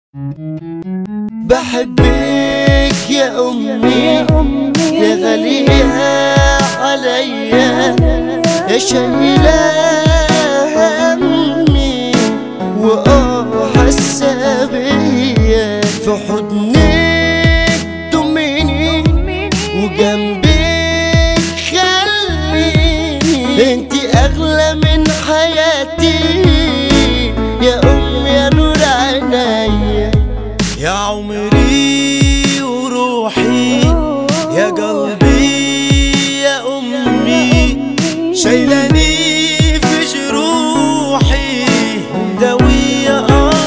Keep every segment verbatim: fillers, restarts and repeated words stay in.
بحبك يا أمي يا غالية عليا، يا شايلة همي وآه حاسة بيا، في حضنك ضميني وجنبك خليني، انتي أغلى من حياتي يا أمي يا نور عينيا، يا عمري وروحي يا قلبي يا أمي، شايلاني في جروحي مداوية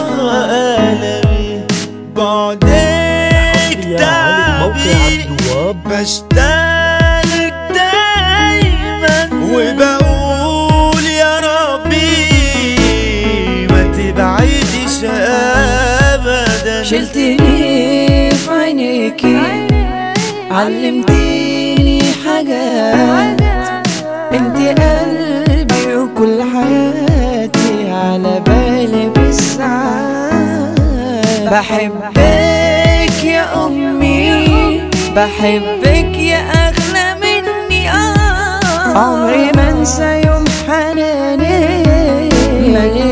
ألمي، بعدك تعبي بشتاقلك دايما وبقول يا ربي ما تبعديش أبدا. شلتني في عينيكي علمتيني حاجات، انتي قلبي وكل حياتي على بالي بالساعات. بحبك يا أمي بحبك يا أغلى مني، آه عمري ما انسى يوم حناني